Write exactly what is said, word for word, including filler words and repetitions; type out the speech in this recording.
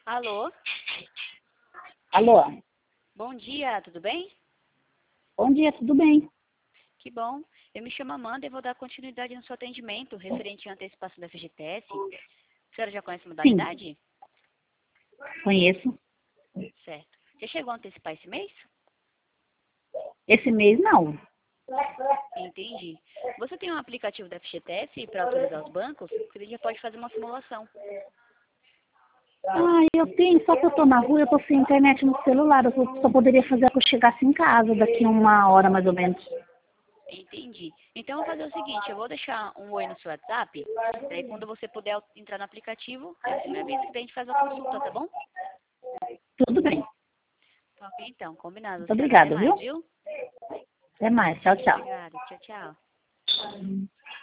Alô? Alô? Bom dia, tudo bem? Bom dia, tudo bem? Que bom. Eu me chamo Amanda e vou dar continuidade no seu atendimento referente à antecipação da F G T S. A senhora já conhece a Sim, modalidade? conheço. Certo. Já chegou a antecipar esse mês? Esse mês não. Entendi. Você tem um aplicativo da F G T S para autorizar os bancos? Porque a gente já pode fazer uma simulação. Ah, eu tenho, só que eu tô na rua, eu tô sem internet no celular. Eu só só poderia fazer quando eu chegasse em casa, daqui uma hora mais ou menos. Entendi. Então eu vou fazer o seguinte, eu vou deixar um oi no seu WhatsApp, daí quando você puder entrar no aplicativo, aí você me avisa que daí a gente faz a consulta, tá bom? Tudo bem. Tá ok, então, combinado, Muito senhora. Até obrigada, mais, viu? viu? Até mais. Tchau, tchau. Obrigada. Tchau, tchau.